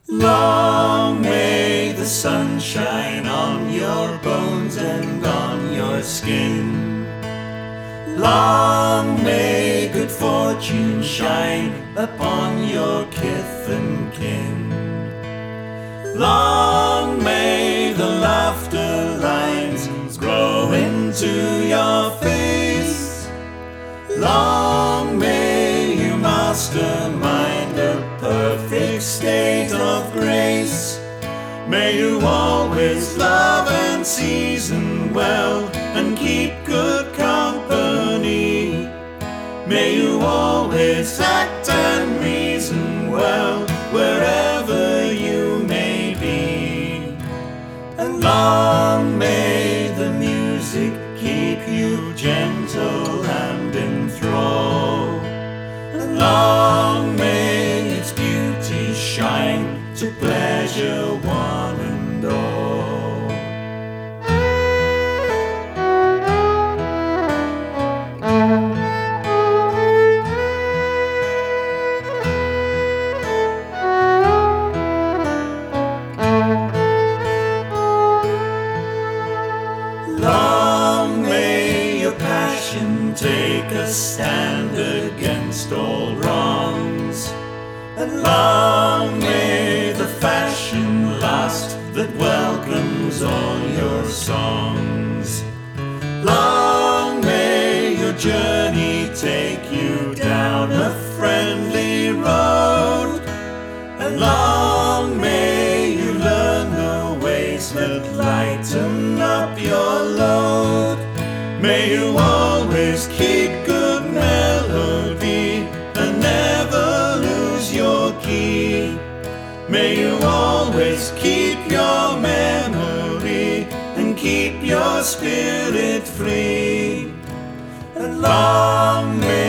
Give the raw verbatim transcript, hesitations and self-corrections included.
Long may the sun shine on your bones and on your skin. Long may good fortune shine upon your kith and kin. Long may the laughter lines grow into your face. Long may you mastermind a perfect state of grace. May you always love and season well and keep good company. May you always act and reason well wherever you may be. And long may the music keep you gentle and in thrall. And long may its beauty shine to pleasure one and all. Long may your passion take a stand against all wrongs. And long may the fashion last that welcomes all your songs. Long may your journey take you down a friendly road. And long may you learn the ways that lighten up your load. May you always keep good melody and never lose your key. May you always keep your memory and keep your spirit free. And long may